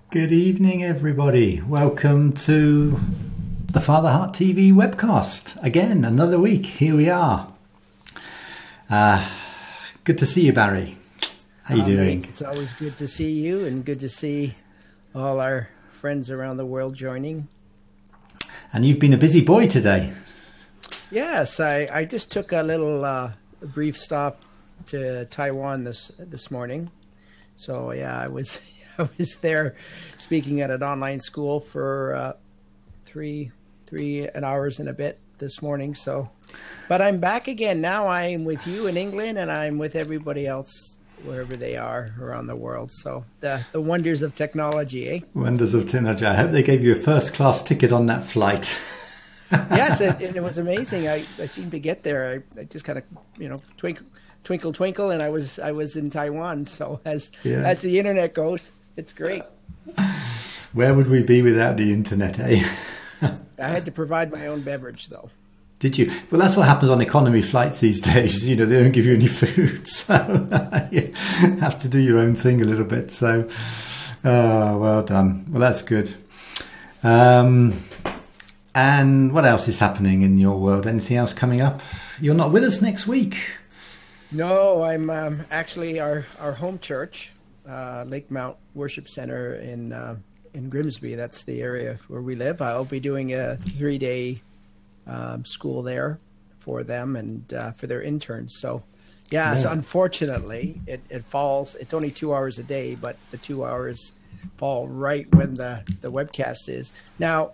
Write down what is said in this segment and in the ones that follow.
Good evening, everybody. Welcome to the Father Heart TV webcast. Again, another week. Here we are. Good to see you, Barry. How you doing? It's always good to see you and good to see all our friends around the world joining. And you've been a busy boy today. Yes, I just took a little brief stop to Taiwan this morning. So yeah, I was there speaking at an online school for three hours and a bit this morning. So, but I'm back again now. I'm with you in England, and I'm with everybody else wherever they are around the world. So the wonders of technology, eh? Wonders of technology. I hope they gave you a first class ticket on that flight. Yes, it was amazing. I seemed to get there. I just kind of twinkle twinkle, and I was in Taiwan. So as the internet goes, it's great. Where would we be without the internet, eh? I had to provide my own beverage, though. Did you? Well, that's what happens on economy flights these days. You know, they don't give you any food, so you have to do your own thing a little bit. So, well done. Well, that's good. And what else is happening in your world? Anything else coming up? You're not with us next week. No, I'm actually our home church. Lake Mount Worship Center in Grimsby. That's the area where we live. I'll be doing a 3-day school there for them and for their interns. So, so unfortunately, it falls. It's only 2 hours a day, but the 2 hours fall right when the webcast is. Now,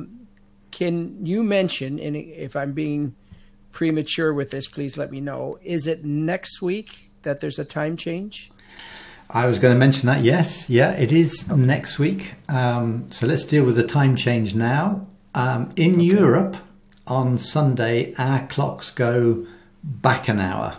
can you mention, and if I'm being premature with this, please let me know, is it next week that there's a time change? I was going to mention that, yes. Yeah, it is next week. So let's deal with the time change now. In Europe, on Sunday, our clocks go back an hour.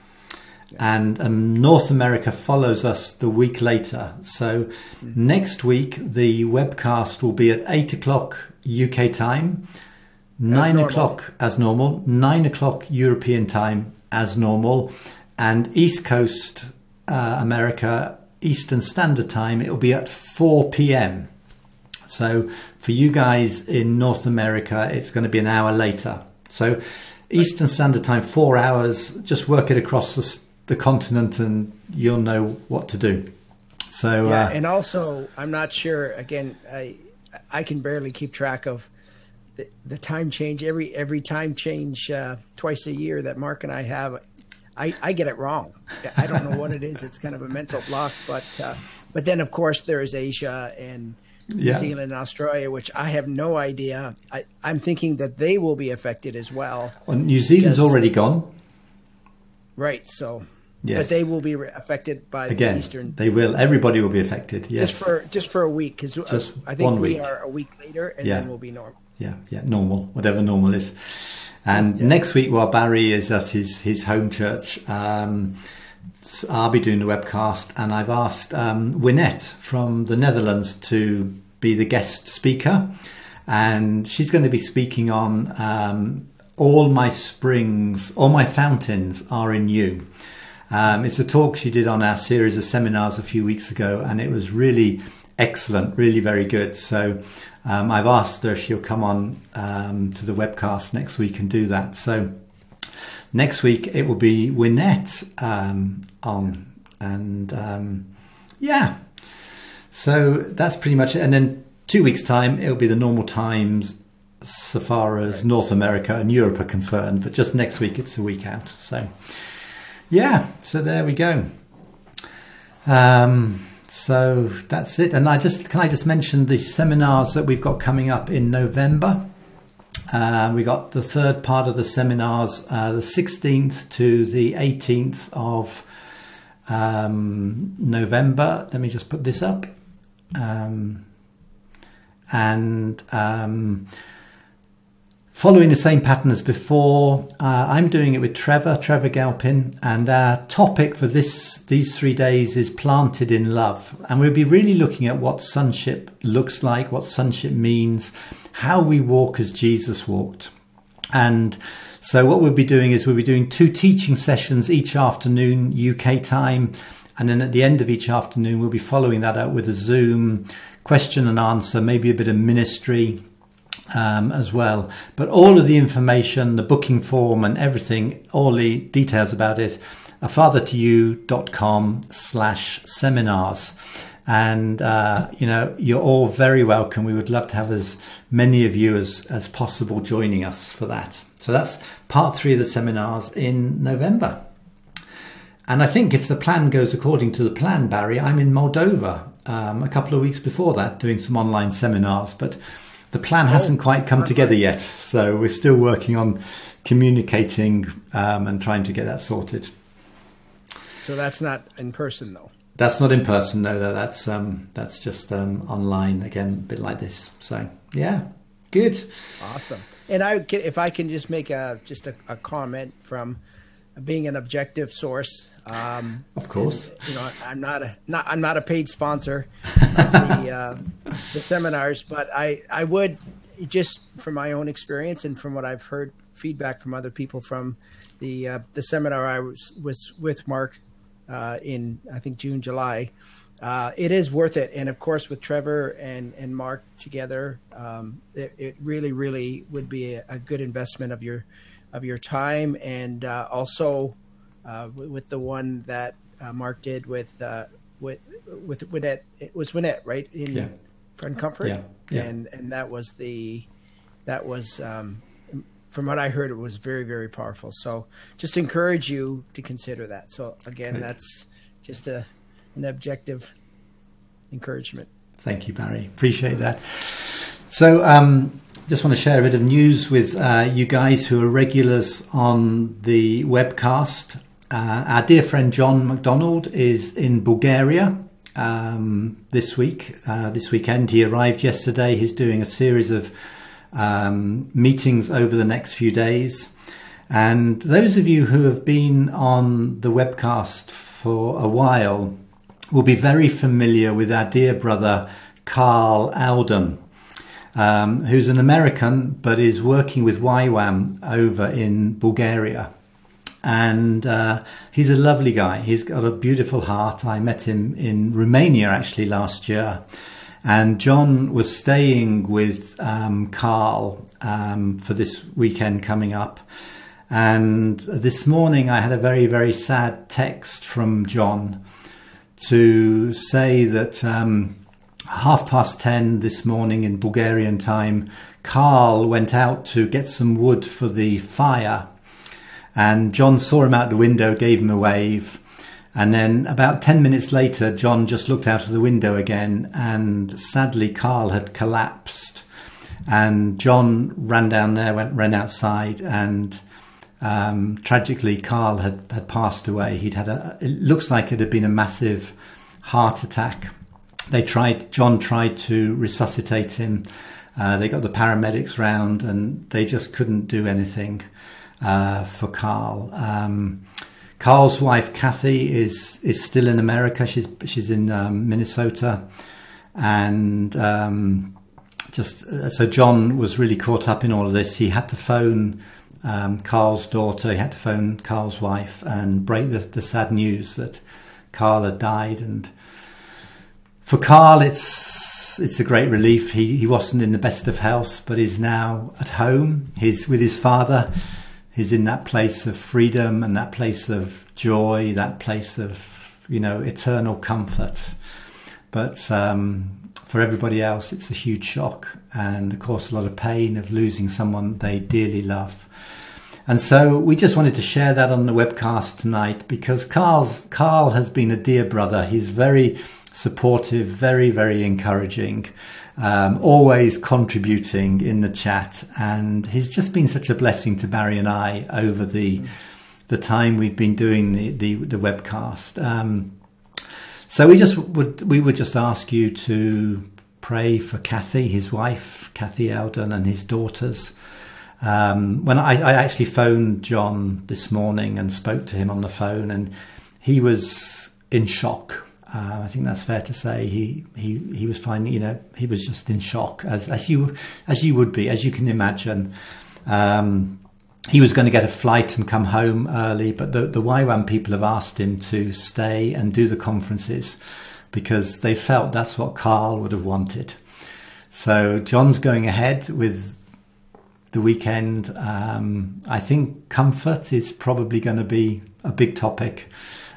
And North America follows us the week later. So next week, the webcast will be at 8 o'clock UK time, 9 o'clock as normal, 9 o'clock European time as normal, and East Coast America, Eastern Standard Time, it'll be at 4 p.m. So for you guys in North America, it's going to be an hour later. So Eastern Standard Time, 4 hours, just work it across the continent and you'll know what to do. So and also, I'm not sure, again, I can barely keep track of the time change. Every time change twice a year that Mark and I have, I get it wrong. I don't know what it is. It's kind of a mental block. But then, of course, there is Asia and New Zealand and Australia, which I have no idea. I'm thinking that they will be affected as well. Well, New Zealand's already gone. Right. So, yes. But they will be affected by the Eastern. They will. Everybody will be affected. Yes. Just for a week, because I think we are a week later, and then we'll be normal. Yeah, normal, whatever normal is. And next week, while Barry is at his home church, I'll be doing the webcast, and I've asked Wynette from the Netherlands to be the guest speaker, and she's going to be speaking on all my fountains are in you. It's a talk she did on our series of seminars a few weeks ago, and it was really excellent, really very good. So I've asked her if she'll come on to the webcast next week and do that. So next week it will be Wynette on, and so that's pretty much it. And then 2 weeks' time it'll be the normal times so far as North America and Europe are concerned, but just next week it's a week out. So so there we go. So that's it. And can I just mention the seminars that we've got coming up in November? We got the third part of the seminars, the 16th to the 18th of November. Let me just put this up. Following the same pattern as before, I'm doing it with Trevor Galpin, and our topic for these 3 days is Planted in Love. And we'll be really looking at what sonship looks like, what sonship means, how we walk as Jesus walked. And so what we'll be doing is we'll be doing 2 teaching sessions each afternoon, UK time, And then at the end of each afternoon, we'll be following that up with a Zoom question and answer, maybe a bit of ministry as well. But all of the information, the booking form and everything, all the details about it, are fathertoyou.com/seminars. And, you're all very welcome. We would love to have as many of you as possible joining us for that. So that's part 3 of the seminars in November. And I think if the plan goes according to the plan, Barry, I'm in Moldova a couple of weeks before that doing some online seminars. But the plan hasn't quite come together yet. So we're still working on communicating and trying to get that sorted. So that's not in person, though? That's not in person, no. That's just online, again, a bit like this. So, yeah, good. Awesome. And if I can just make a comment from being an objective source. Of course. I'm not a paid sponsor of the seminars, but I would, just from my own experience and from what I've heard feedback from other people from the seminar I was with Mark in, I think, June, July. It is worth it. And of course, with Trevor and Mark together, it really, really would be a good investment of your time. And also with the one that Mark did with Winnett, it was Winnett, right? In Friend Comfort. Yeah. And that was from what I heard, it was very, very powerful. So just encourage you to consider that. So again, that's just an objective encouragement. Thank you, Barry. Appreciate that. So just want to share a bit of news with you guys who are regulars on the webcast. Our dear friend John MacDonald is in Bulgaria this weekend. He arrived yesterday. He's doing a series of meetings over the next few days. And those of you who have been on the webcast for a while will be very familiar with our dear brother Carl Alden, who's an American but is working with YWAM over in Bulgaria. And he's a lovely guy. He's got a beautiful heart. I met him in Romania actually last year. And John was staying with Carl for this weekend coming up. And this morning I had a very, very sad text from John to say that 10:30 this morning in Bulgarian time, Carl went out to get some wood for the fire. And John saw him out the window, gave him a wave. And then about 10 minutes later, John just looked out of the window again, and sadly Carl had collapsed. And John ran down there, ran outside, and tragically Carl had passed away. It looks like it had been a massive heart attack. John tried to resuscitate him. They got the paramedics round, and they just couldn't do anything for Carl. Carl's wife Kathy is still in America. She's in Minnesota, and so John was really caught up in all of this. He had to phone Carl's daughter. He had to phone Carl's wife and break the sad news that Carl had died. And for Carl, it's a great relief. He wasn't in the best of health, but is now at home. He's with his father. He's in that place of freedom and that place of joy, that place of, eternal comfort. But for everybody else, it's a huge shock and, of course, a lot of pain of losing someone they dearly love. And so we just wanted to share that on the webcast tonight because Carl has been a dear brother. He's very supportive, very, very encouraging. Always contributing in the chat, and he's just been such a blessing to Barry and I over the time we've been doing the webcast. So we would just ask you to pray for Kathy, his wife, Kathy Alden, and his daughters. When I actually phoned John this morning and spoke to him on the phone, and he was in shock. I think that's fair to say. He was finding, he was just in shock, as you would be, as you can imagine. he was going to get a flight and come home early, but the YWAM people have asked him to stay and do the conferences because they felt that's what Carl would have wanted. So John's going ahead with the weekend. I think comfort is probably going to be a big topic.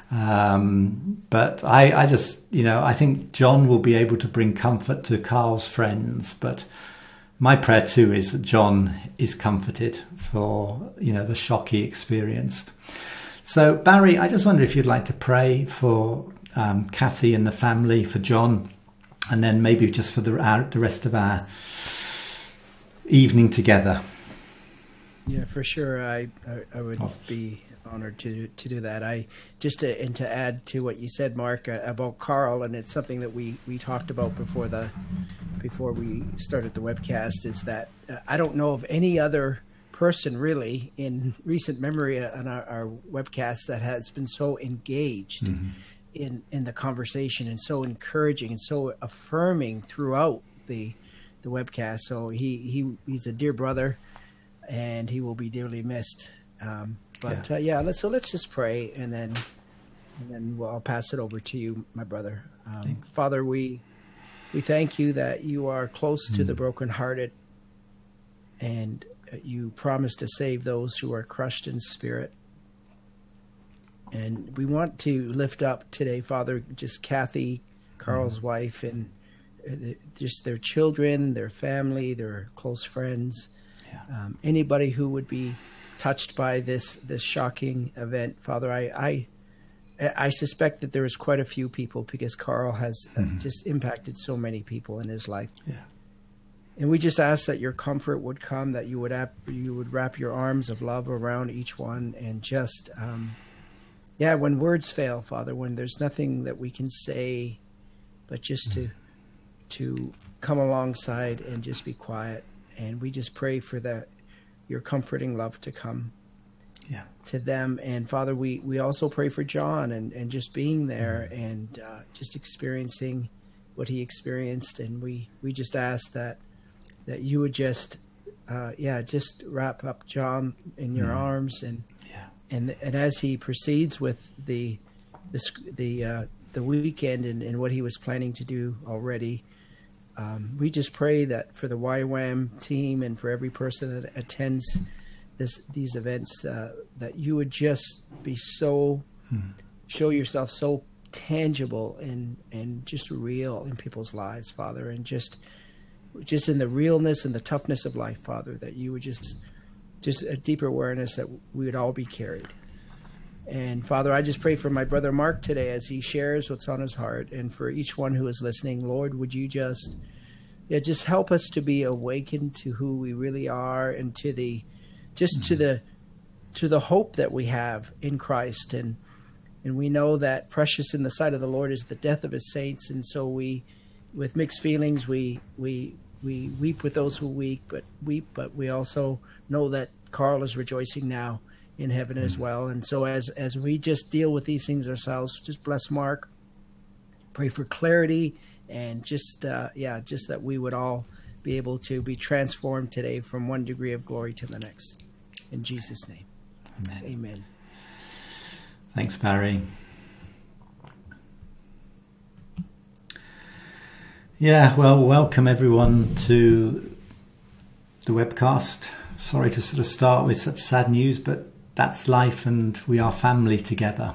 But I just, I think John will be able to bring comfort to Carl's friends. But my prayer too is that John is comforted for, the shock he experienced. So Barry, I just wonder if you'd like to pray for Kathy and the family, for John, and then maybe just for the rest of our evening together. Yeah, for sure. I would be honored to do that. And to add to what you said, Mark, about Carl, and it's something that we talked about before we started the webcast, is that I don't know of any other person really in recent memory on our webcast that has been so engaged in the conversation and so encouraging and so affirming throughout the webcast. So he's a dear brother, and he will be dearly missed. Let's just pray, and then I'll pass it over to you, my brother. Father, we thank you that you are close to the brokenhearted, and you promise to save those who are crushed in spirit. And we want to lift up today, Father, just Kathy, Carl's wife, and just their children, their family, their close friends. Yeah. Anybody who would be touched by this shocking event, Father, I suspect that there is quite a few people, because Carl has just impacted so many people in his life. Yeah. And we just ask that your comfort would come, that you would wrap your arms of love around each one, and just when words fail, Father, when there's nothing that we can say, but just to come alongside and just be quiet. And we just pray for your comforting love to come to them. And Father, we also pray for John and just being there and just experiencing what he experienced. And we just ask that you would just wrap up John in your arms, and as he proceeds with the weekend and what he was planning to do already. We just pray that for the YWAM team and for every person that attends these events, that you would just be show yourself so tangible and just real in people's lives, Father, and just in the realness and the toughness of life, Father, that you would just a deeper awareness that we would all be carried. And Father, I just pray for my brother Mark today as he shares what's on his heart, and for each one who is listening, Lord, would you just help us to be awakened to who we really are, and to the hope that we have in Christ. And we know that precious in the sight of the Lord is the death of his saints. And so we, with mixed feelings, we weep with those who weep, but we also know that Carl is rejoicing now in heaven as well. And so as we just deal with these things ourselves, just bless Mark, pray for clarity, and just that we would all be able to be transformed today from one degree of glory to the next. In Jesus' name. Amen. Amen. Thanks, Barry. Yeah, well, welcome everyone to the webcast. Sorry to sort of start with such sad news, but that's life, and we are family together.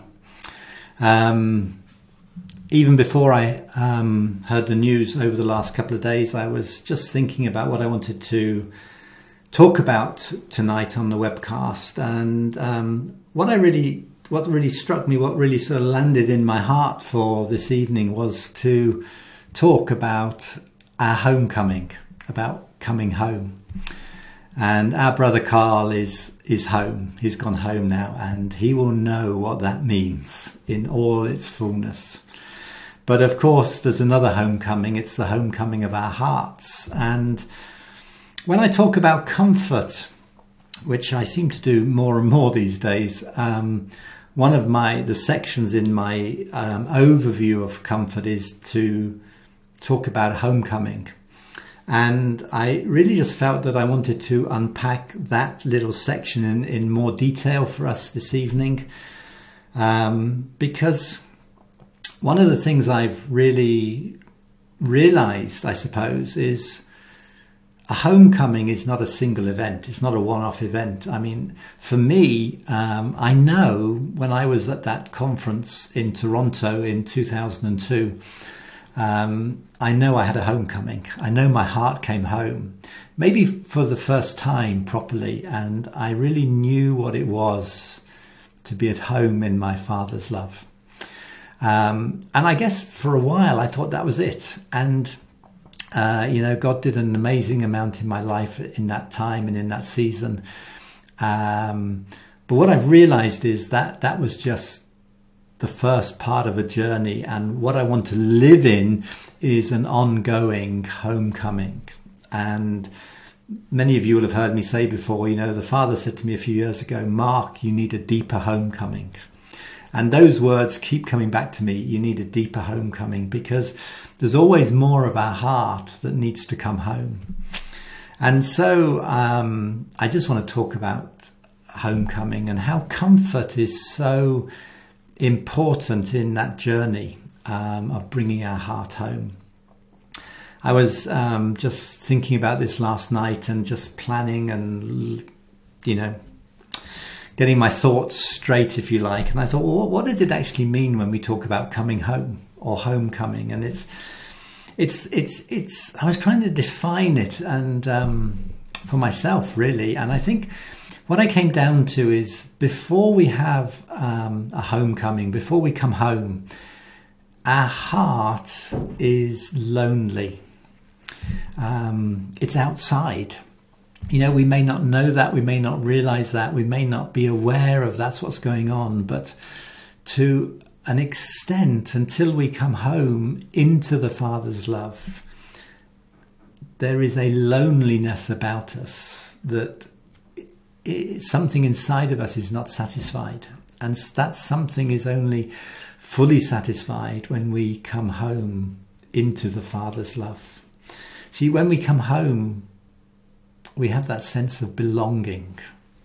Even before I heard the news over the last couple of days, I was just thinking about what I wanted to talk about tonight on the webcast. And what really struck me, what really sort of landed in my heart for this evening, was to talk about our homecoming, about coming home. And our brother Carl is home. He's gone home now, and he will know what that means in all its fullness. But of course, there's another homecoming. It's the homecoming of our hearts. And when I talk about comfort, which I seem to do more and more these days, one of the sections in my overview of comfort is to talk about homecoming. And I really just felt that I wanted to unpack that little section in more detail for us this evening. Because one of the things I've really realized, I suppose, is a homecoming is not a single event. It's not a one-off event. I mean, for me, I know when I was at that conference in Toronto in 2002, I know I had a homecoming. I know my heart came home, maybe for the first time properly, and I really knew what it was to be at home in my Father's love. And I guess for a while I thought that was it. And, God did an amazing amount in my life in that time and in that season. But what I've realized is that that was just the first part of a journey, and what I want to live in is an ongoing homecoming. And many of you will have heard me say before, the Father said to me a few years ago, Mark, you need a deeper homecoming. And those words keep coming back to me. You need a deeper homecoming, because there's always more of our heart that needs to come home. And so I just want to talk about homecoming and how comfort is so important in that journey of bringing our heart home. I was just thinking about this last night and just planning and, getting my thoughts straight, if you like. And I thought, well, what does it actually mean when we talk about coming home or homecoming? And it's. I was trying to define it and for myself, really. And I think what I came down to is before we have a homecoming, before we come home, our heart is lonely. It's outside. We may not know that, we may not realize that, we may not be aware of that's what's going on, but to an extent, until we come home into the Father's love, there is a loneliness about us that something inside of us is not satisfied. And that something is only fully satisfied when we come home into the Father's love. See, when we come home, we have that sense of belonging.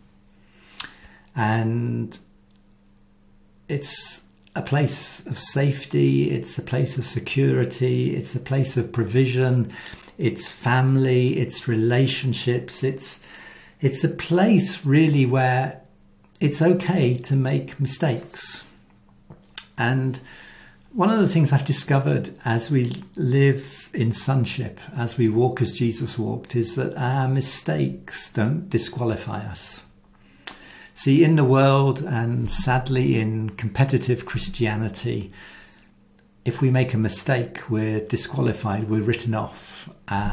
And it's a place of safety, it's a place of security, it's a place of provision, it's family, it's relationships, it's a place really where it's okay to make mistakes. And one of the things I've discovered as we live in sonship, as we walk as Jesus walked, is that our mistakes don't disqualify us. See, in the world, and sadly in competitive Christianity, if we make a mistake, we're disqualified, we're written off,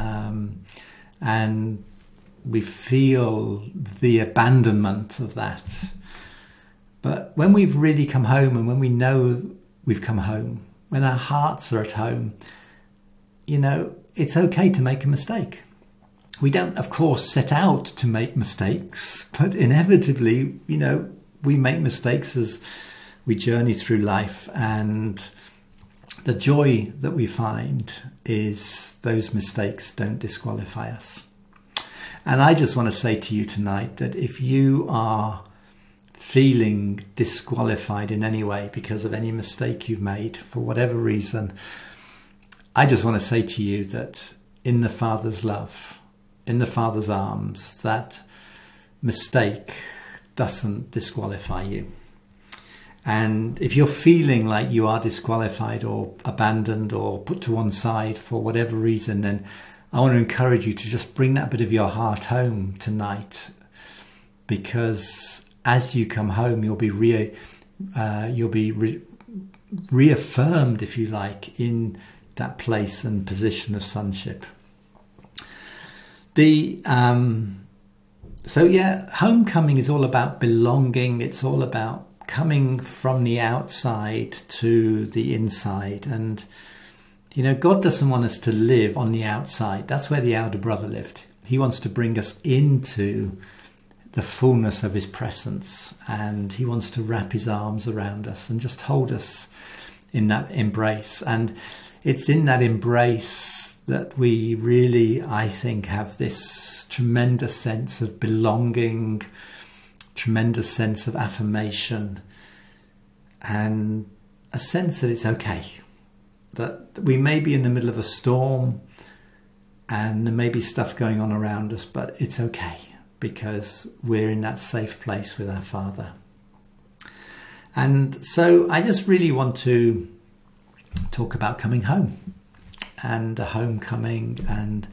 and we feel the abandonment of that. But when we've really come home, and when we know we've come home, when our hearts are at home, it's okay to make a mistake. We don't, of course, set out to make mistakes, but inevitably, we make mistakes as we journey through life. And the joy that we find is those mistakes don't disqualify us. And I just want to say to you tonight that if you are feeling disqualified in any way because of any mistake you've made for whatever reason, I just want to say to you that in the Father's love, in the Father's arms, that mistake doesn't disqualify you. And if you're feeling like you are disqualified or abandoned or put to one side for whatever reason, then I want to encourage you to just bring that bit of your heart home tonight, because as you come home, you'll be reaffirmed, if you like, in that place and position of sonship. Homecoming is all about belonging. It's all about coming from the outside to the inside. And, God doesn't want us to live on the outside. That's where the elder brother lived. He wants to bring us into the fullness of his presence, and he wants to wrap his arms around us and just hold us in that embrace. And it's in that embrace that we really, I think, have this tremendous sense of belonging, tremendous sense of affirmation, and a sense that it's okay, that we may be in the middle of a storm and there may be stuff going on around us, but it's okay because we're in that safe place with our Father. And so I just really want to talk about coming home and a homecoming, and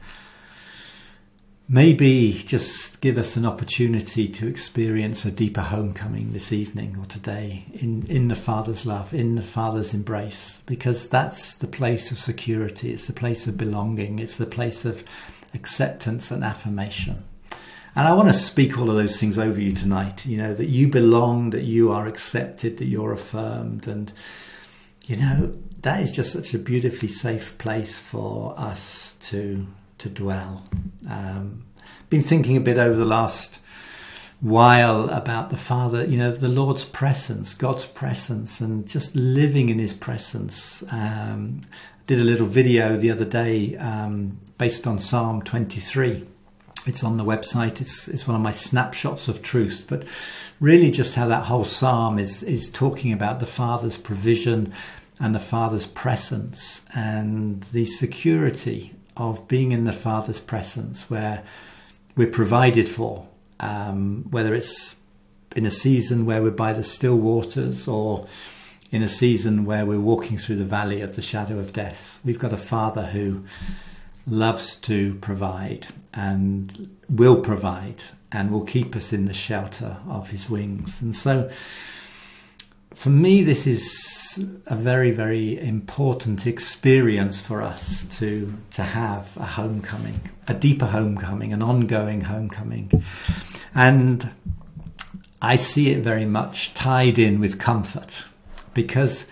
maybe just give us an opportunity to experience a deeper homecoming this evening or today in the Father's love, in the Father's embrace, because that's the place of security, it's the place of belonging, it's the place of acceptance and affirmation. And I want to speak all of those things over you tonight, you know, that you belong, that you are accepted, that you're affirmed. And, you know, that is just such a beautifully safe place for us to dwell. Been thinking a bit over the last while about the Father, you know, the Lord's presence, God's presence, and just living in his presence. Did a little video the other day based on Psalm 23. It's on the website. It's one of my snapshots of truth, but really just how that whole psalm is talking about the Father's provision and the Father's presence and the security of being in the Father's presence, where we're provided for, whether it's in a season where we're by the still waters or in a season where we're walking through the valley of the shadow of death. We've got a Father who loves to provide and will provide and will keep us in the shelter of his wings. And so for me, this is a very, very important experience for us to have a homecoming, a deeper homecoming, an ongoing homecoming. And I see it very much tied in with comfort, because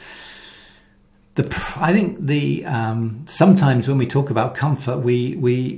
I think sometimes when we talk about comfort, we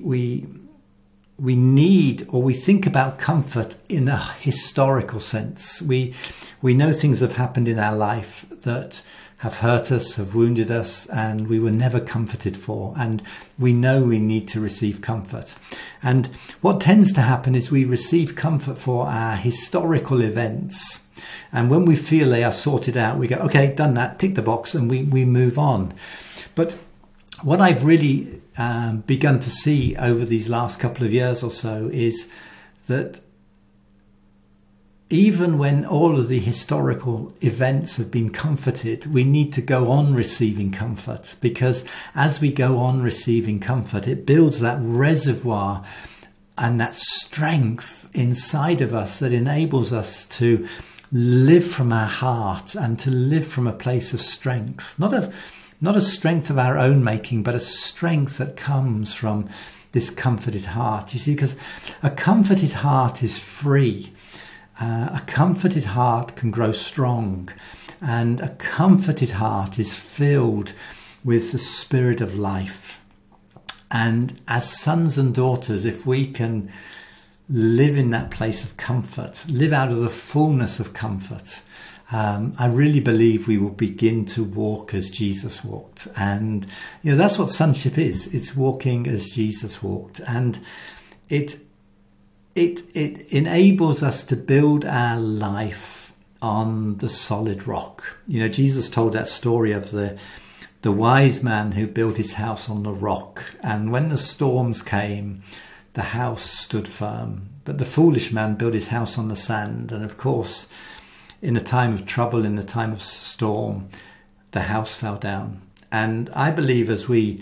need, or we think about comfort in a historical sense. We know things have happened in our life that have hurt us, have wounded us, and we were never comforted for. And we know we need to receive comfort. And what tends to happen is we receive comfort for our historical events. And when we feel they are sorted out, we go, okay, done that, tick the box, and we move on. But what I've really begun to see over these last couple of years or so is that even when all of the historical events have been comforted, we need to go on receiving comfort, because as we go on receiving comfort, it builds that reservoir and that strength inside of us that enables us to live from our heart and to live from a place of strength, not a strength of our own making, but a strength that comes from this comforted heart. You see, because a comforted heart is free. A comforted heart can grow strong, and a comforted heart is filled with the spirit of life. And as sons and daughters, if we can live in that place of comfort, live out of the fullness of comfort, I really believe we will begin to walk as Jesus walked. And you know, that's what sonship is. It's walking as Jesus walked. And it enables us to build our life on the solid rock. You know, Jesus told that story of the wise man who built his house on the rock. And when the storms came, the house stood firm. But the foolish man built his house on the sand. And of course, in the time of trouble, in the time of storm, the house fell down. And I believe as we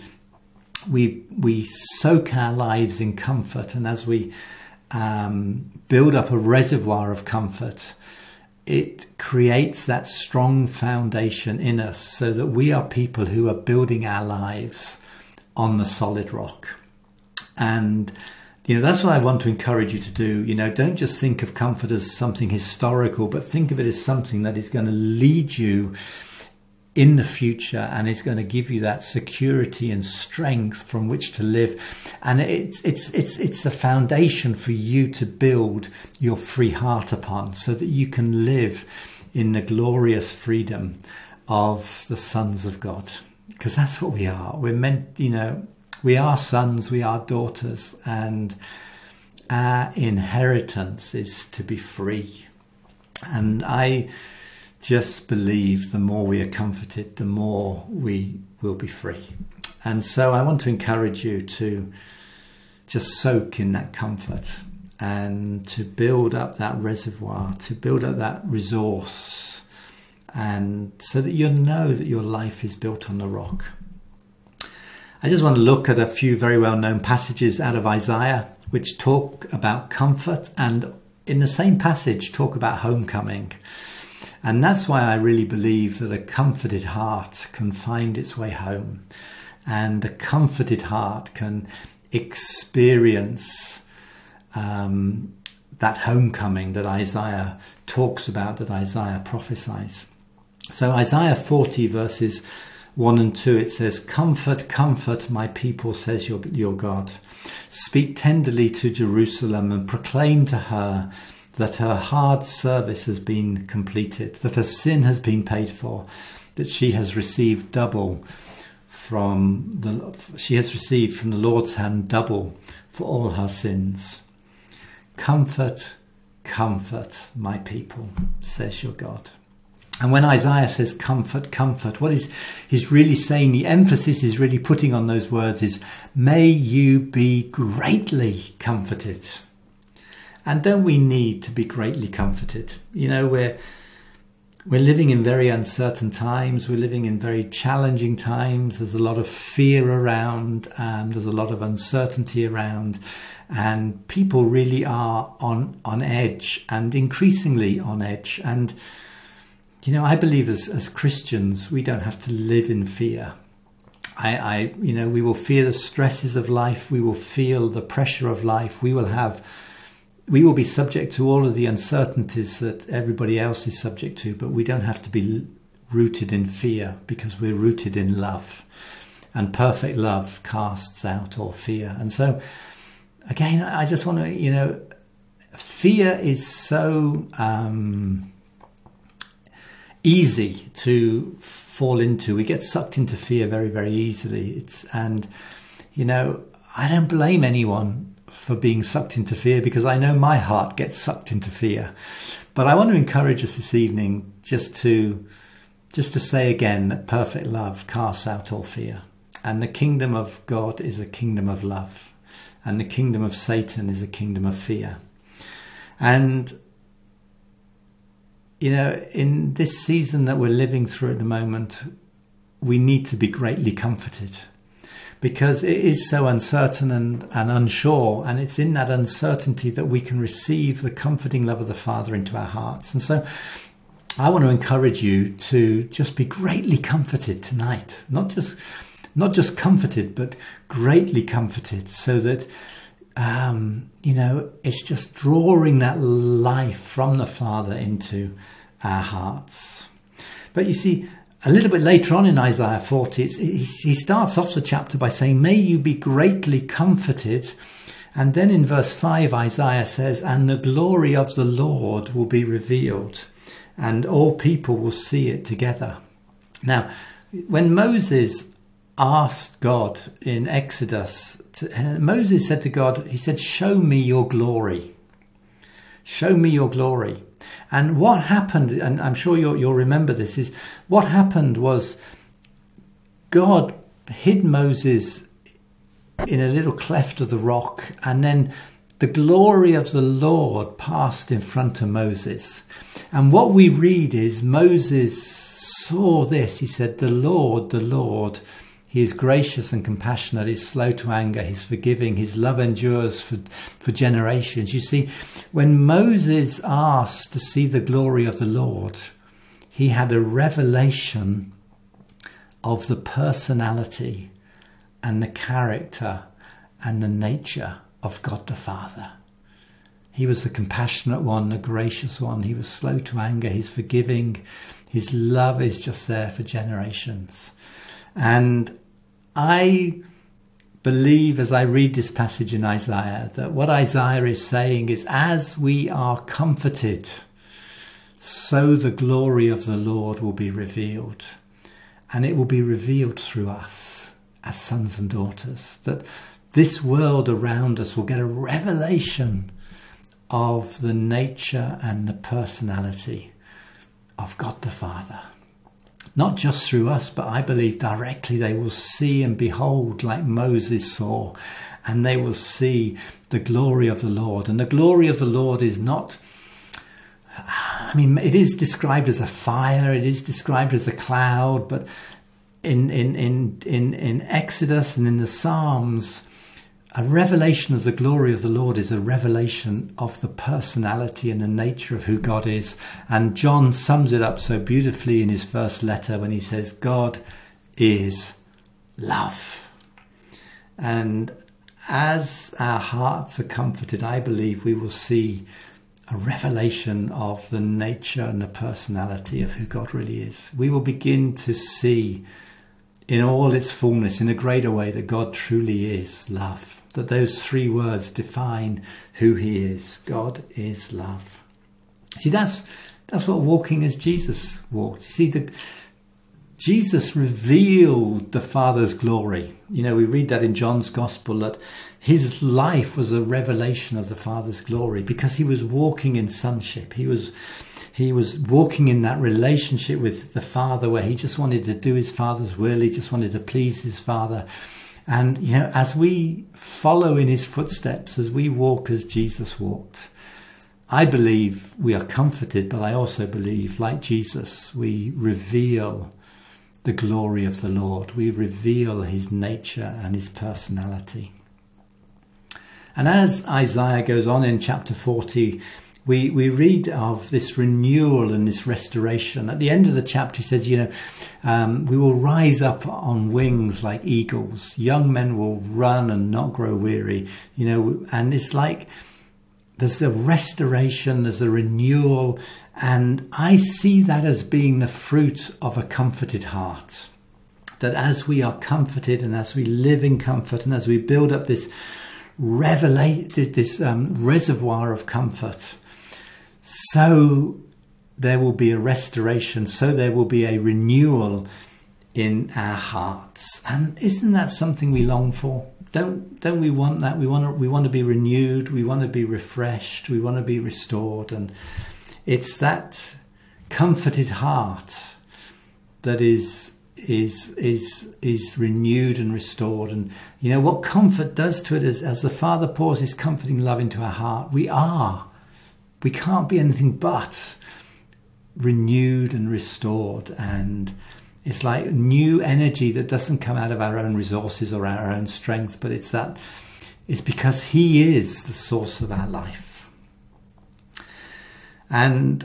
soak our lives in comfort, and as we build up a reservoir of comfort, it creates that strong foundation in us so that we are people who are building our lives on the solid rock. And you know, that's what I want to encourage you to do. You know, don't just think of comfort as something historical, but think of it as something that is going to lead you in the future and is going to give you that security and strength from which to live. And it's a foundation for you to build your free heart upon, so that you can live in the glorious freedom of the sons of God. Because that's what we are. We're meant, you know, We are sons, we are daughters, and our inheritance is to be free. And I just believe the more we are comforted, the more we will be free. And so I want to encourage you to just soak in that comfort and to build up that reservoir, to build up that resource, and so that you know that your life is built on the rock. I just want to look at a few very well-known passages out of Isaiah which talk about comfort, and in the same passage talk about homecoming. And that's why I really believe that a comforted heart can find its way home, and a comforted heart can experience that homecoming that Isaiah talks about, that Isaiah prophesies. So Isaiah 40 verses 1 and 2, it says, "Comfort, comfort my people, says your God. Speak tenderly to Jerusalem and proclaim to her that her hard service has been completed, that her sin has been paid for, that she has received from the Lord's hand double for all her sins. Comfort, comfort my people, says your God." And when Isaiah says comfort, comfort, what he's really saying, the emphasis he's really putting on those words is, may you be greatly comforted. And don't we need to be greatly comforted? You know, we're living in very uncertain times. We're living in very challenging times. There's a lot of fear around. There's a lot of uncertainty around. And people really are on edge, and increasingly on edge. And, you know, I believe as Christians, we don't have to live in fear. We will fear the stresses of life. We will feel the pressure of life. We will be subject to all of the uncertainties that everybody else is subject to, but we don't have to be rooted in fear, because we're rooted in love. And perfect love casts out all fear. And so, again, I just want to, fear is so easy to fall into. We get sucked into fear very, very easily. I don't blame anyone for being sucked into fear, because I know my heart gets sucked into fear. But I want to encourage us this evening just to say again that perfect love casts out all fear. And the kingdom of God is a kingdom of love. And the kingdom of Satan is a kingdom of fear. And, in this season that we're living through at the moment, we need to be greatly comforted, because it is so uncertain and unsure. And it's in that uncertainty that we can receive the comforting love of the Father into our hearts. And so I want to encourage you to just be greatly comforted tonight. Not just comforted, but greatly comforted, so that, it's just drawing that life from the Father into our hearts. But you see, a little bit later on in Isaiah 40, he starts off the chapter by saying, may you be greatly comforted. And then in verse 5, Isaiah says, and the glory of the Lord will be revealed, and all people will see it together. Now, when Moses asked God in Exodus, Moses said to God, he said, show me your glory. Show me your glory. And what happened, and I'm sure you'll remember this, is what happened was God hid Moses in a little cleft of the rock, and then the glory of the Lord passed in front of Moses. And what we read is Moses saw this. He said, the Lord, he is gracious and compassionate, he's slow to anger, he's forgiving, his love endures for generations. You see, when Moses asked to see the glory of the Lord, he had a revelation of the personality and the character and the nature of God the Father. He was the compassionate one, the gracious one. He was slow to anger, he's forgiving. His love is just there for generations. And I believe, as I read this passage in Isaiah, that what Isaiah is saying is, as we are comforted, so the glory of the Lord will be revealed. And it will be revealed through us. as sons and daughters, that this world around us will get a revelation of the nature and the personality of God the Father. Not just through us, but I believe directly they will see and behold like Moses saw, and they will see the glory of the Lord. And the glory of the Lord is not, it is described as a fire, it is described as a cloud, but in Exodus and in the Psalms, a revelation of the glory of the Lord is a revelation of the personality and the nature of who God is. And John sums it up so beautifully in his first letter when he says, God is love. And as our hearts are comforted, I believe we will see a revelation of the nature and the personality of who God really is. We will begin to see in all its fullness, in a greater way, that God truly is love. That those three words define who he is. God is love. See, that's what walking as Jesus walked. You see, Jesus revealed the Father's glory. You know, we read that in John's Gospel, that his life was a revelation of the Father's glory because he was walking in sonship. He was walking in that relationship with the Father where he just wanted to do his Father's will. He just wanted to please his Father. And, you know, as we follow in his footsteps, as we walk as Jesus walked, I believe we are comforted, but I also believe, like Jesus, we reveal the glory of the Lord. We reveal his nature and his personality. And as Isaiah goes on in chapter 40, we read of this renewal and this restoration. At the end of the chapter, he says, we will rise up on wings like eagles. Young men will run and not grow weary. And it's like there's a restoration, there's a renewal. And I see that as being the fruit of a comforted heart. That as we are comforted and as we live in comfort and as we build up this reservoir of comfort, so there will be a restoration, so there will be a renewal in our hearts. And isn't that something we long for? Don't we want that? We want to be renewed, we want to be refreshed, we want to be restored. And it's that comforted heart that is renewed and restored. And what comfort does to it is, as the Father pours his comforting love into our heart, we can't be anything but renewed and restored. And it's like new energy that doesn't come out of our own resources or our own strength, but it's because he is the source of our life. And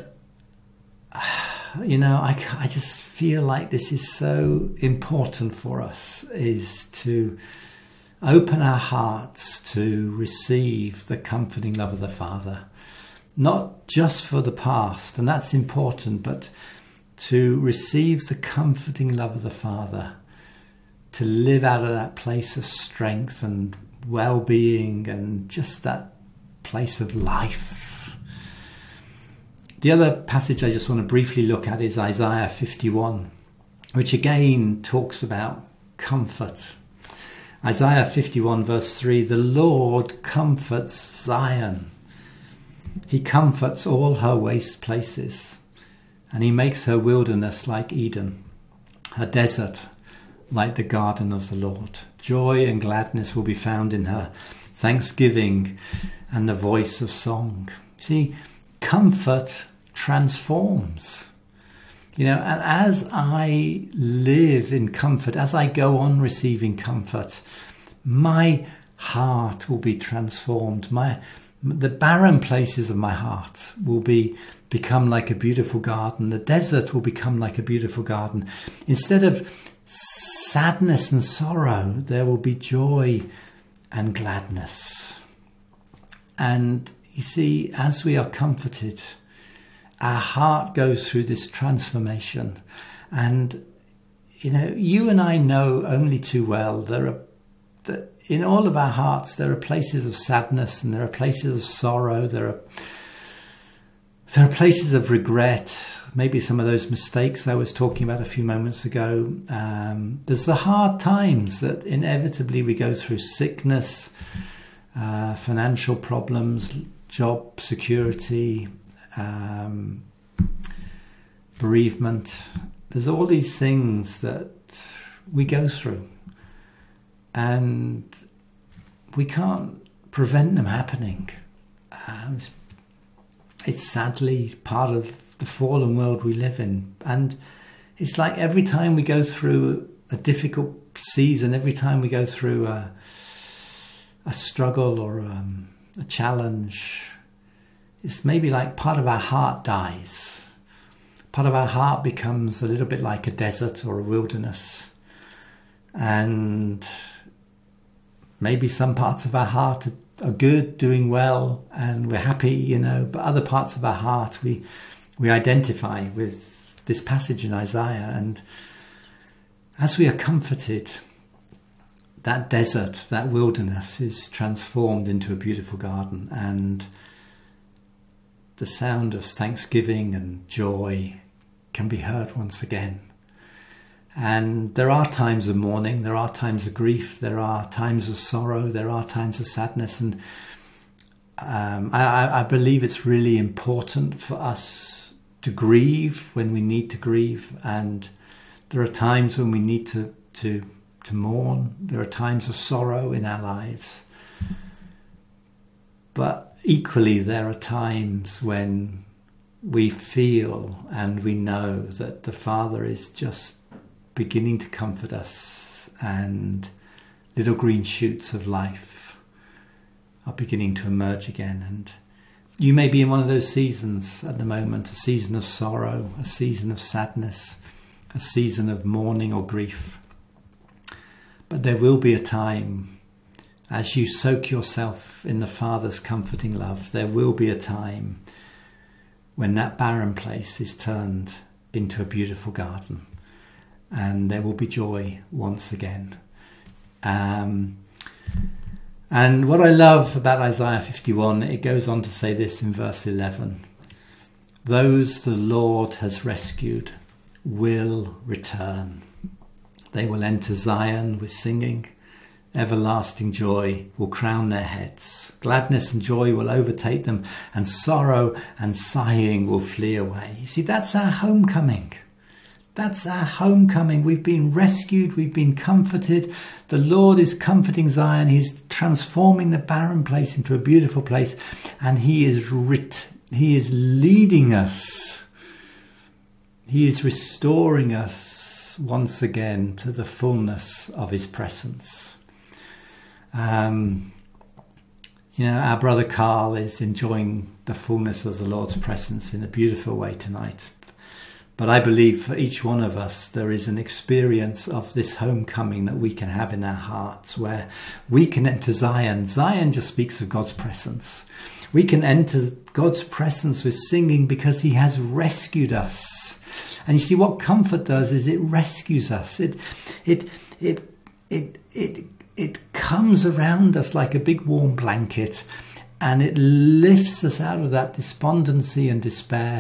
I just feel like this is so important for us, is to open our hearts to receive the comforting love of the Father. Not just for the past, and that's important, but to receive the comforting love of the Father, to live out of that place of strength and well-being and just that place of life. The other passage I just want to briefly look at is Isaiah 51, which again talks about comfort. Isaiah 51 verse 3, the Lord comforts Zion. He comforts all her waste places, and he makes her wilderness like Eden, her desert like the garden of the Lord. Joy and gladness will be found in her, thanksgiving and the voice of song. See, comfort transforms. And as I live in comfort, as I go on receiving comfort, my heart will be transformed. The barren places of my heart will become like a beautiful garden. The desert will become like a beautiful garden. Instead of sadness and sorrow, there will be joy and gladness. And you see, as we are comforted, our heart goes through this transformation. And, you and I know only too well in all of our hearts, there are places of sadness and there are places of sorrow. There There are places of regret, maybe some of those mistakes I was talking about a few moments ago. There's the hard times that inevitably we go through: sickness, financial problems, job security, bereavement. There's all these things that we go through, and we can't prevent them happening. It's sadly part of the fallen world we live in. And it's like every time we go through a difficult season, every time we go through a struggle or a challenge, it's maybe like part of our heart dies. Part of our heart becomes a little bit like a desert or a wilderness. And maybe some parts of our heart are good, doing well, and we're happy, but other parts of our heart we identify with this passage in Isaiah. And as we are comforted, that desert, that wilderness is transformed into a beautiful garden, and the sound of thanksgiving and joy can be heard once again. And there are times of mourning, there are times of grief, there are times of sorrow, there are times of sadness. And I believe it's really important for us to grieve when we need to grieve. And there are times when we need to mourn. There are times of sorrow in our lives. But equally, there are times when we feel and we know that the Father is just beginning to comfort us, and little green shoots of life are beginning to emerge again. And you may be in one of those seasons at the moment, a season of sorrow, a season of sadness, a season of mourning or grief. But there will be a time, as you soak yourself in the Father's comforting love, there will be a time when that barren place is turned into a beautiful garden. And there will be joy once again. And what I love about Isaiah 51, it goes on to say this in verse 11. Those the Lord has rescued will return. They will enter Zion with singing. Everlasting joy will crown their heads. Gladness and joy will overtake them, and sorrow and sighing will flee away. You see, that's our homecoming. That's our homecoming. We've been rescued. We've been comforted. The Lord is comforting Zion. He's transforming the barren place into a beautiful place. And He is leading us. He is restoring us once again to the fullness of His presence. Our brother Carl is enjoying the fullness of the Lord's presence in a beautiful way tonight. But I believe for each one of us, there is an experience of this homecoming that we can have in our hearts, where we can enter Zion. Zion just speaks of God's presence. We can enter God's presence with singing because He has rescued us. And you see, what comfort does is it rescues us. It comes around us like a big warm blanket, and it lifts us out of that despondency and despair.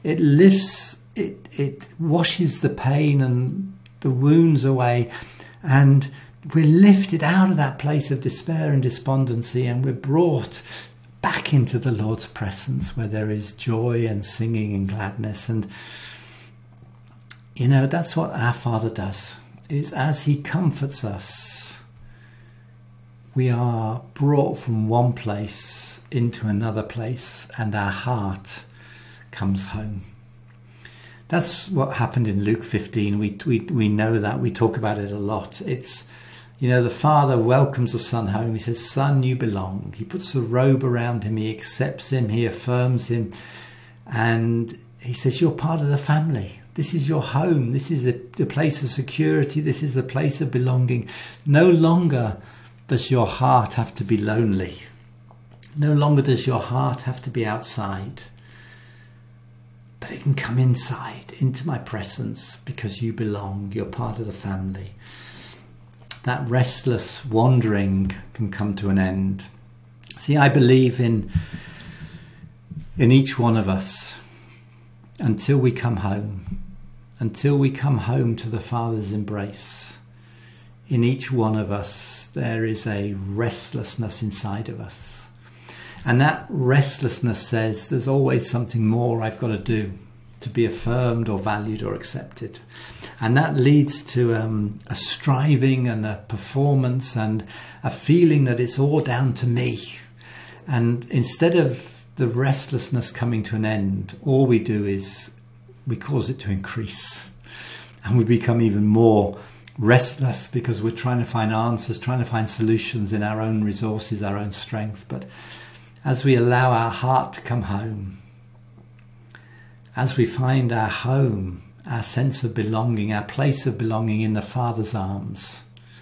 It washes the pain and the wounds away, and we're lifted out of that place of despair and despondency, and we're brought back into the Lord's presence where there is joy and singing and gladness. And that's what our Father does, is as He comforts us, we are brought from one place into another place, and our heart comes home. That's what happened in Luke 15. We know that. We talk about it a lot. It's, the Father welcomes the Son home. He says, "Son, you belong." He puts the robe around him. He accepts him. He affirms him. And He says, "You're part of the family. This is your home. This is the place of security. This is the place of belonging." No longer does your heart have to be lonely. No longer does your heart have to be outside. But it can come inside, into my presence, because you belong. You're part of the family. That restless wandering can come to an end. See, I believe in in each one of us until we come home to the Father's embrace. In each one of us, there is a restlessness inside of us. And that restlessness says there's always something more I've got to do to be affirmed or valued or accepted. And that leads to a striving and a performance and a feeling that it's all down to me. And instead of the restlessness coming to an end, all we do is we cause it to increase. And we become even more restless because we're trying to find answers, trying to find solutions in our own resources, our own strength. But as we allow our heart to come home, as we find our home, our sense of belonging, our place of belonging in the Father's arms,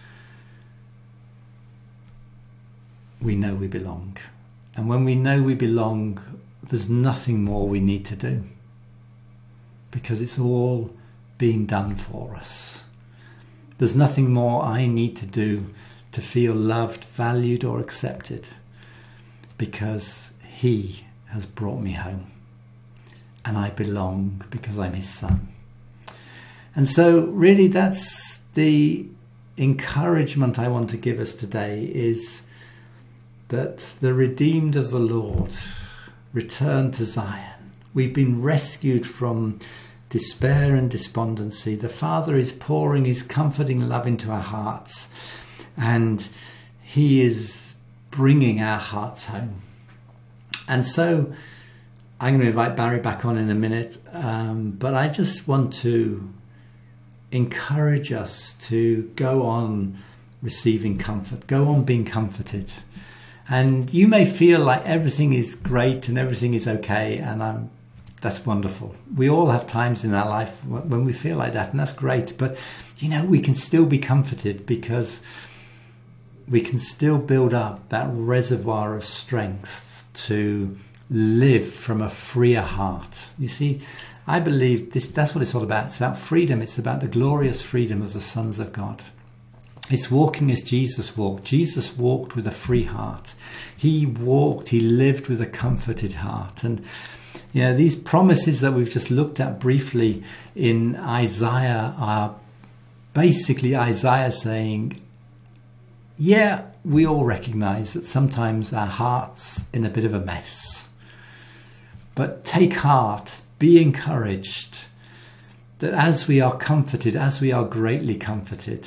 we know we belong. And when we know we belong, there's nothing more we need to do, because it's all being done for us. There's nothing more I need to do to feel loved, valued, or accepted, because He has brought me home. And I belong because I'm His son. And so really that's the encouragement I want to give us today, is that the redeemed of the Lord return to Zion. We've been rescued from despair and despondency. The Father is pouring His comforting love into our hearts, and He is bringing our hearts home. And so I'm going to invite Barry back on in a minute, but I just want to encourage us to go on receiving comfort, go on being comforted. And you may feel like everything is great and everything is okay, and that's wonderful. We all have times in our life when we feel like that, and that's great. But, we can still be comforted, because we can still build up that reservoir of strength to live from a freer heart. You see, I believe that's what it's all about. It's about freedom. It's about the glorious freedom of the sons of God. It's walking as Jesus walked. Jesus walked with a free heart. He lived with a comforted heart. And, these promises that we've just looked at briefly in Isaiah are basically Isaiah saying, yeah, we all recognize that sometimes our heart's in a bit of a mess. But take heart, be encouraged, that as we are comforted, as we are greatly comforted,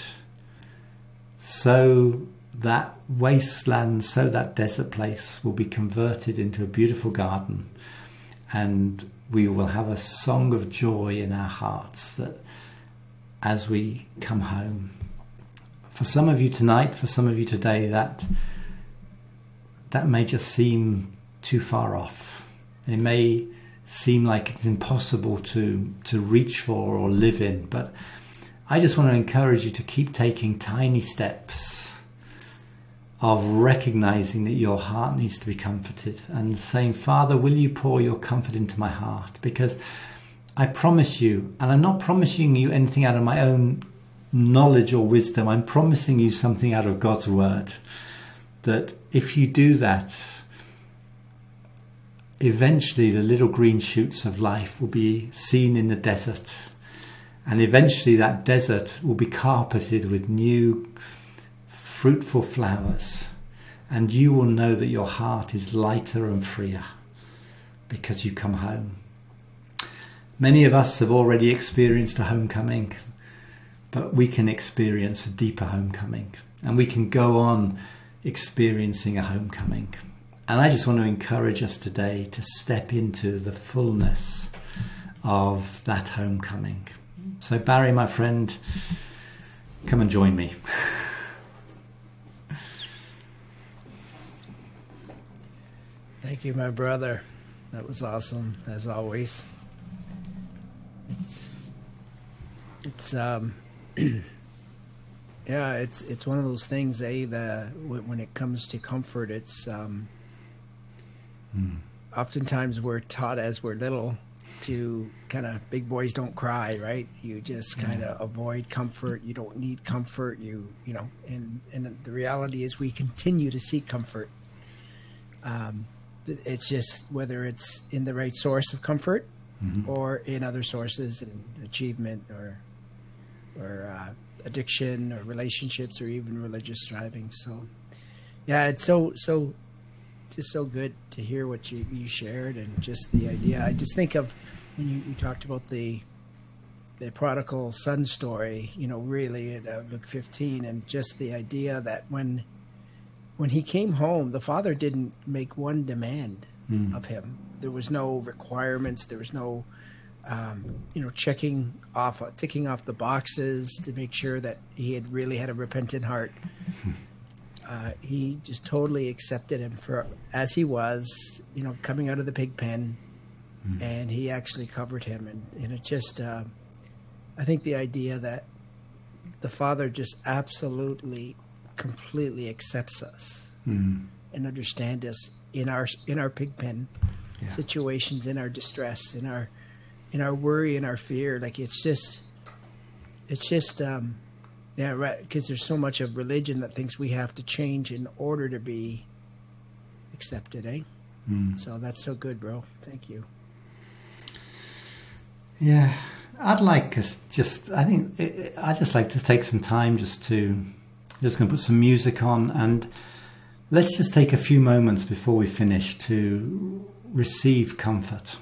so that wasteland, so that desert place will be converted into a beautiful garden, and we will have a song of joy in our hearts that as we come home. For some of you tonight, for some of you today, that may just seem too far off. It may seem like it's impossible to reach for or live in, but I just want to encourage you to keep taking tiny steps of recognizing that your heart needs to be comforted and saying, Father, will you pour your comfort into my heart? Because I promise you, and I'm not promising you anything out of my own knowledge or wisdom, I'm promising you something out of God's word, that if you do that, eventually the little green shoots of life will be seen in the desert. And eventually that desert will be carpeted with new fruitful flowers. And you will know that your heart is lighter and freer because you come home. Many of us have already experienced a homecoming, but we can experience a deeper homecoming. And we can go on experiencing a homecoming. And I just want to encourage us today to step into the fullness of that homecoming. So Barry, my friend, come and join me. Thank you, my brother. That was awesome, as always. It's yeah, it's one of those things, when it comes to comfort, it's oftentimes we're taught as we're little to kind of, big boys don't cry, right? You just kind of avoid comfort. You don't need comfort. You know, and the reality is we continue to seek comfort. It's just whether it's in the right source of comfort or in other sources and achievement or addiction or relationships or even religious striving. So, yeah, it's just so good to hear what you shared and just the idea. I just think of when you talked about the prodigal son story, really at Luke 15, and just the idea that when he came home, the father didn't make one demand of him. There was no requirements. There was no, ticking off the boxes to make sure that he had really had a repentant heart. He just totally accepted him for as he was, coming out of the pig pen, and he actually covered him. And it just, I think the idea that the Father just absolutely, completely accepts us and understands us in our pig pen situations, in our distress, in our worry, in our fear. Like it's just. Yeah, right. Because there's so much of religion that thinks we have to change in order to be accepted, eh? So that's so good, bro. Thank you. Yeah, I'd like us I'd just like to take some time just going to put some music on, and let's just take a few moments before we finish to receive comfort.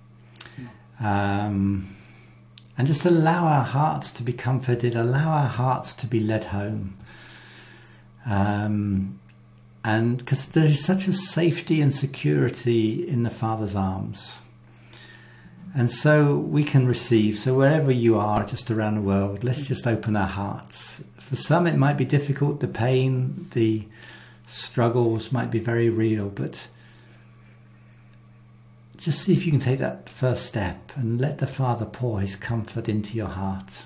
And just allow our hearts to be comforted, allow our hearts to be led home. And because there is such a safety and security in the Father's arms. And so we can receive. So wherever you are, just around the world, let's just open our hearts. For some it might be difficult, the pain, the struggles might be very real, but just see if you can take that first step and let the Father pour his comfort into your heart.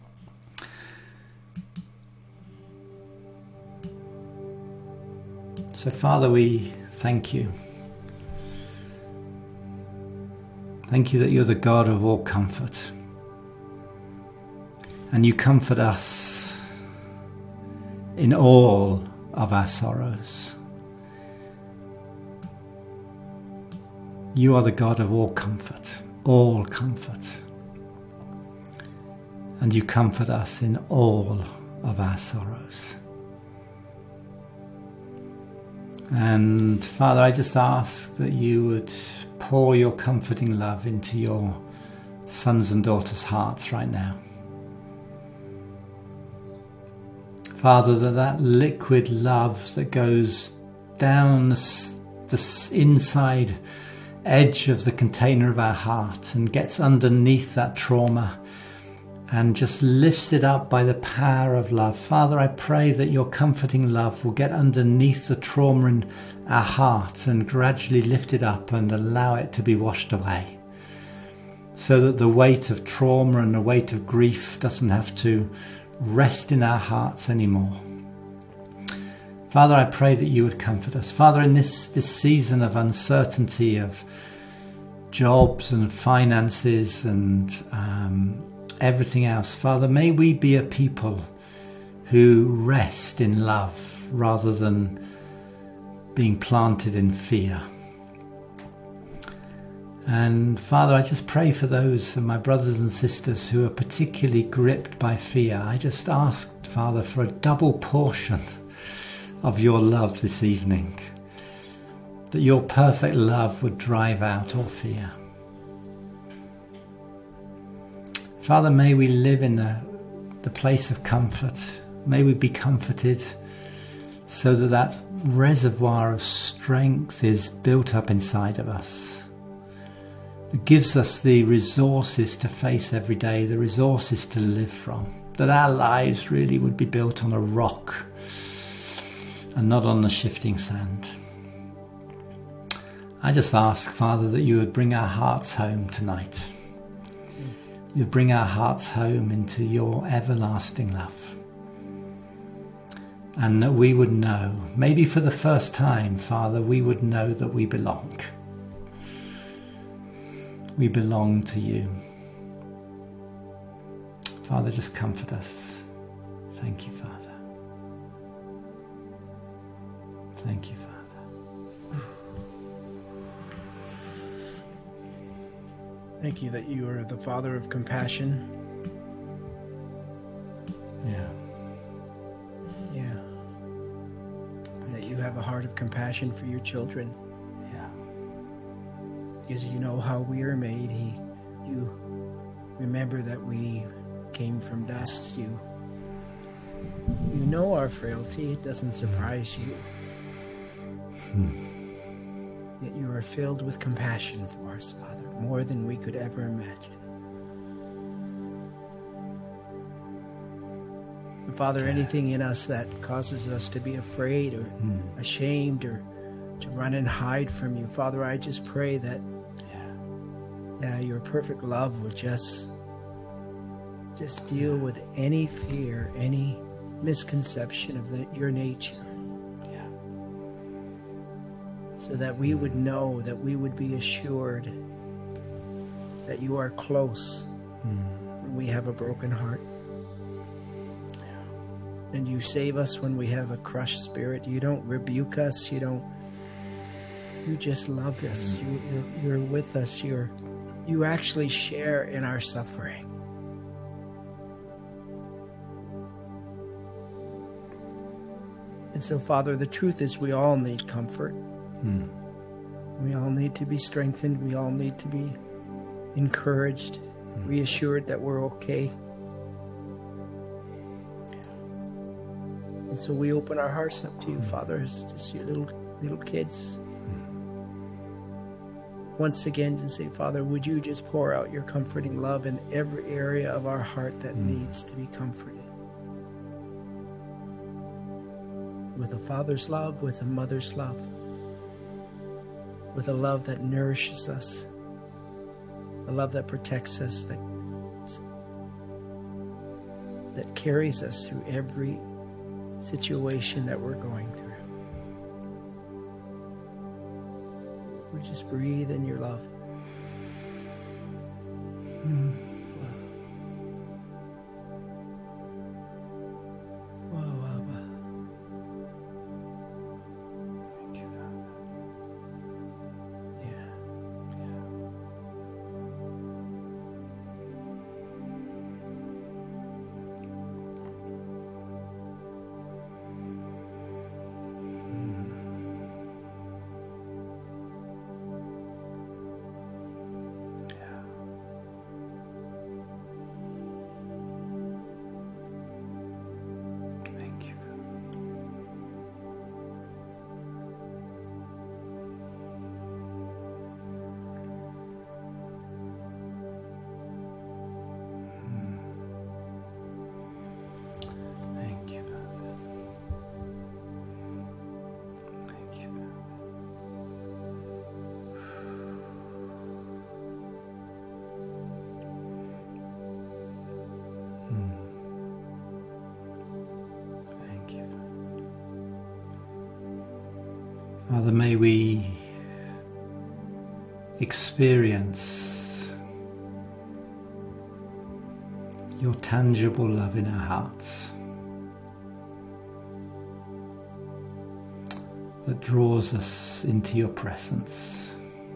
So, Father, we thank you. Thank you that you're the God of all comfort. And you comfort us in all of our sorrows. You are the God of all comfort. And you comfort us in all of our sorrows. And Father, I just ask that you would pour your comforting love into your sons and daughters' hearts right now. Father, that liquid love that goes down the inside edge of the container of our heart and gets underneath that trauma and just lifts it up by the power of love. Father, I pray that your comforting love will get underneath the trauma in our heart and gradually lift it up and allow it to be washed away, so that the weight of trauma and the weight of grief doesn't have to rest in our hearts anymore. Father, I pray that you would comfort us. Father, in this season of uncertainty, of jobs and finances and everything else, Father, may we be a people who rest in love rather than being planted in fear. And Father, I just pray for those of my brothers and sisters who are particularly gripped by fear. I just ask, Father, for a double portion of your love this evening, that your perfect love would drive out all fear. Father, may we live in the place of comfort. May we be comforted so that reservoir of strength is built up inside of us. It gives us the resources to face every day, the resources to live from, that our lives really would be built on a rock and not on the shifting sand. I just ask, Father, that you would bring our hearts home tonight. You'd bring our hearts home into your everlasting love. And that we would know, maybe for the first time, Father, we would know that we belong. We belong to you. Father, just comfort us. Thank you, Father. Thank you, Father. Thank you that you are the Father of compassion. Yeah. Yeah. And that you have a heart of compassion for your children. Yeah. Because you know how we are made. You remember that we came from dust. You know our frailty. It doesn't surprise you. Yet you are filled with compassion for us, Father, more than we could ever imagine. And Father, anything in us that causes us to be afraid or ashamed or to run and hide from you, Father, I just pray that your perfect love would just deal with any fear, any misconception of your nature. So that we would know, that we would be assured that you are close when we have a broken heart. And you save us when we have a crushed spirit. You don't rebuke us. You just love us. You're with us. You actually share in our suffering. And so, Father, the truth is we all need comfort. We all need to be strengthened. We all need to be encouraged, reassured that we're okay. And so we open our hearts up to you, Father, as just your little kids. Once again to say, Father, would you just pour out your comforting love in every area of our heart that needs to be comforted. With a father's love, with a mother's love. With a love that nourishes us, a love that protects us, that carries us through every situation that we're going through. We just breathe in your love. Father, may we experience your tangible love in our hearts that draws us into your presence.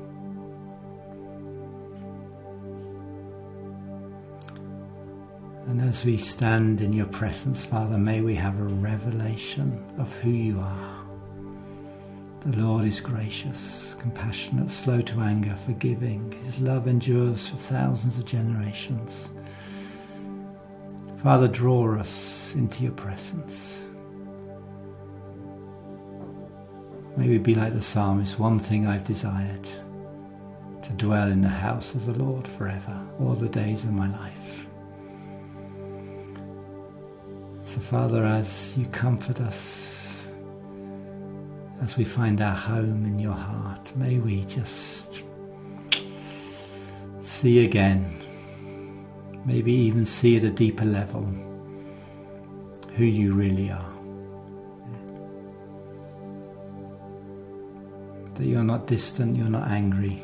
And as we stand in your presence, Father, may we have a revelation of who you are. The Lord is gracious, compassionate, slow to anger, forgiving. His love endures for thousands of generations. Father, draw us into your presence. May we be like the psalmist, one thing I've desired, to dwell in the house of the Lord forever, all the days of my life. So Father, as you comfort us, as we find our home in your heart, may we just see again, maybe even see at a deeper level, who you really are. That you're not distant, you're not angry.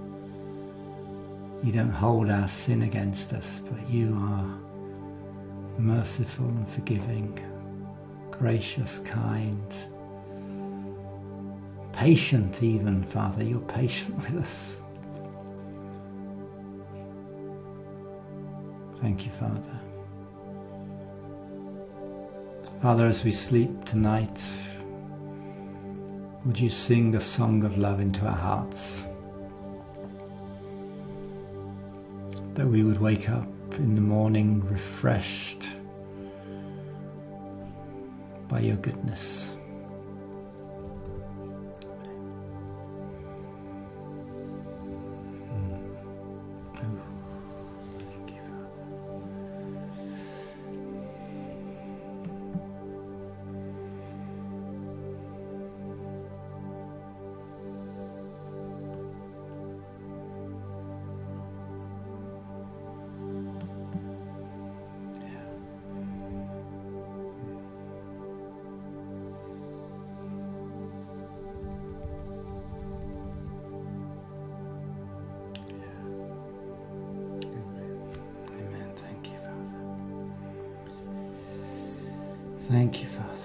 You don't hold our sin against us, but you are merciful and forgiving, gracious, kind, patient even, Father. You're patient with us. Thank you, Father. Father, as we sleep tonight, would you sing a song of love into our hearts? That we would wake up in the morning refreshed by your goodness. Thank you, Father.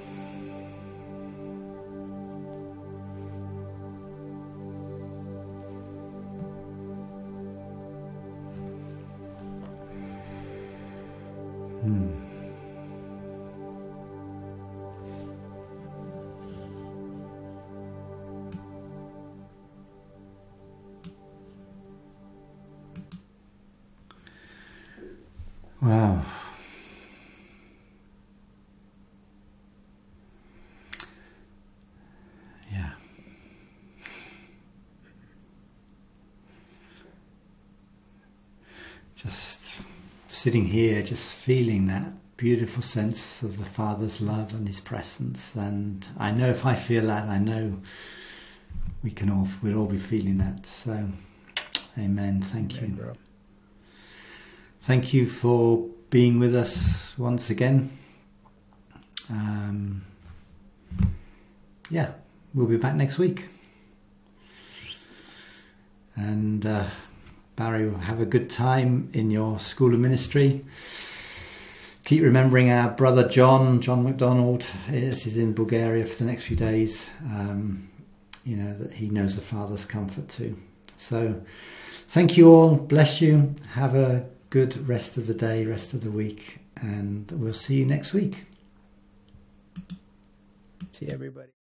Wow. Yeah. Just sitting here, just feeling that beautiful sense of the Father's love and His presence. And I know if I feel that, I know we'll all be feeling that. So, amen. Thank you. Bro. Thank you for being with us once again. Yeah, we'll be back next week. And Barry, will have a good time in your school of ministry. Keep remembering our brother John MacDonald. He's in Bulgaria for the next few days. That he knows the Father's comfort too. So thank you all. Bless you. Have a good rest of the day, rest of the week. And we'll see you next week. See everybody.